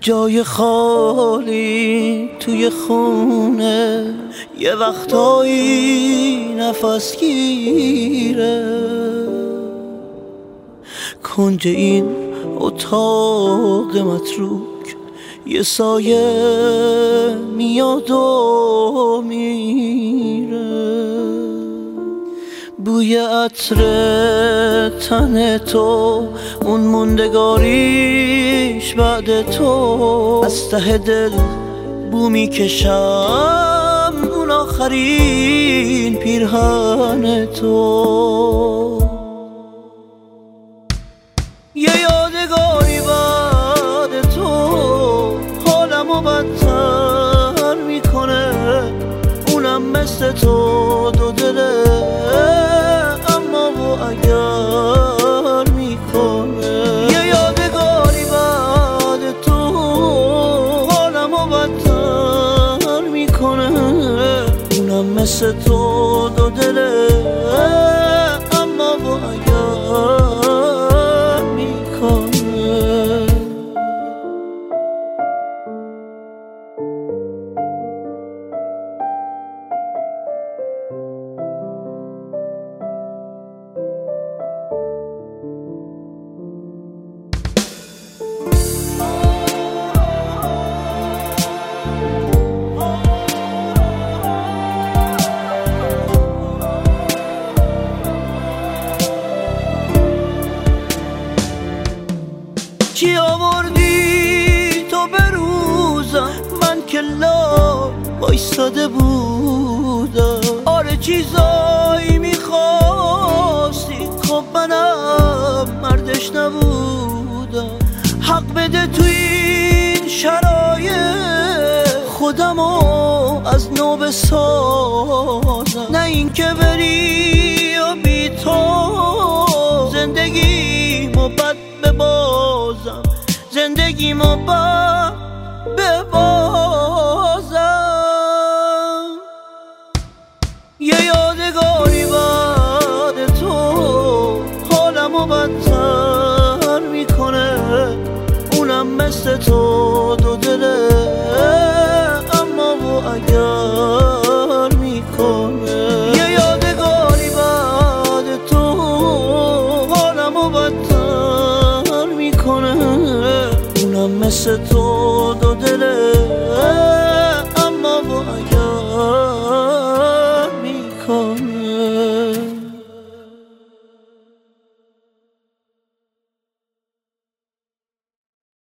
جای خالی توی خونه یه وقتایی نفس گیره. کنج این اتاق متروک یه سایه میاد و میره. بوی عطر تن تو، اون موندگاریش بعد تو، از ته دل بو میکشم اون آخرین پیرهن تو. یه یادگاری بعد تو حالمو بدتر میکنه، اونم مثل تو دو دله اما و اگر میکنه. یه یادگاری بعد تو حالمو بدتر میکنه، اونم مثل تو دو دله اما و اگر میکنه. چی آوردی تو به روزم، من که لا بایستاده بودم. آره چیزایی میخواستی، خب منم مردش نبودم. حق بده تو این شرایط خودمو از نو بسازم، نه این که بری و بی تو زندگیمو بد ببازم، زندگیمو بد ببازم. یه یادگاری بعد تو حالمو بدتر میکنه، اونم مثل تو دو دله اما و اگر میکنه. یه یادگاری بعد تو حالمو بدتر میکنه، اونم مثل تو دو دله